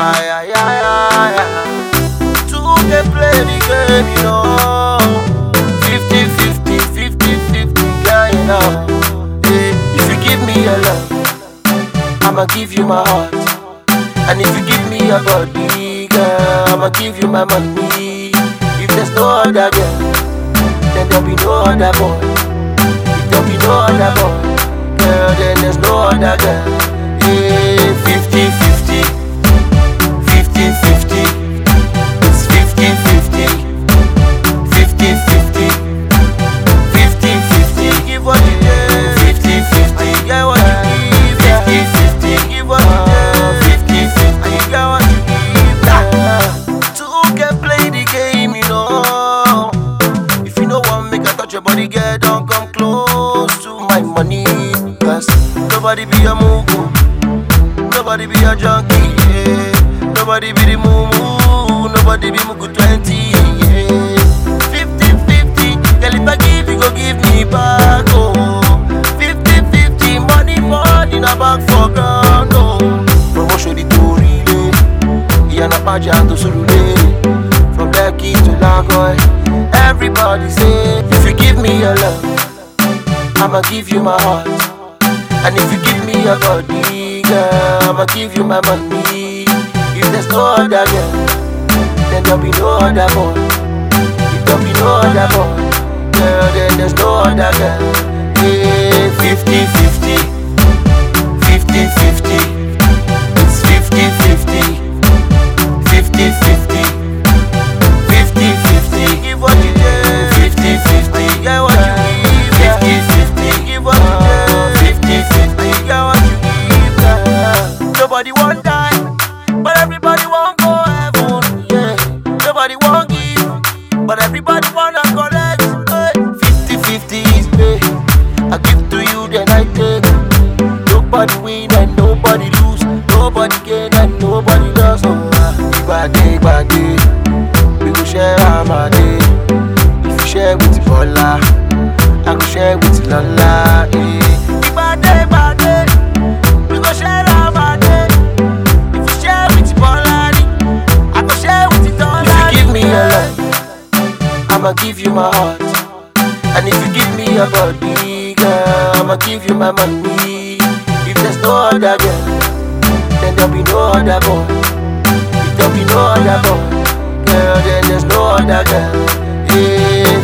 Ay, ay, ay, ay, ay. Two can play the game, you know. 50-50, 50-50, yeah, you know. Hey, if you give me your love, I'ma give you my heart. And if you give me your body, girl, I'ma give you my money. If there's no other girl, then there'll be no other boy. If there'll be no other boy, girl, then there's no other girl. Yeah, 50-50, 50-50. It's 50-50, 50-50, 50-50. Give what you get, 50-50. You get what you give, 50-50. Give what you get, 50-50. You get what you give. Two can play the game, you know. If you know one, make I touch your body, girl, don't come close to my money. Cause nobody be a mugu, nobody be a junkie, yeah. Nobody be the mumu, nobody be mugu 20, yeah. 50-50, girl, if I give, you go give me back, oh. 50-50, money in a bag for ground, oh. Promotion the Torile, Yana Paja to Surule. From Becky to Lagoy, everybody say, if you give me your love, I'ma give you my heart. And if you give me your body, girl, I'ma give you my money. If there's no other girl, then there'll be no other boy. If there'll be no other boy, girl, then there's no other girl. Yeah, 50-50, 50-50. It's 50-50, 50-50, 50-50. Give what you get, 50-50. Get what you give, 50-50. Give what you get, 50-50. You get what you give. Nobody want die, but everybody want go heaven. Yeah, nobody want give, but everybody wanna collect. 50-50 is pay. I give to you, then I take. Nobody win and nobody lose. Nobody gain and nobody lost. Oh, bad day, we go share our day. If you share with Bola, I go share with Lola. Bad day, we go share our day. If you share with Bola, I go share with Lola. If you give me your love, I'ma give you my heart. And if you give me your body, girl, I'ma give you my money. If there's no other girl, then there'll be no other boy. If there'll be no other boy, girl, then there's no other girl. Yeah,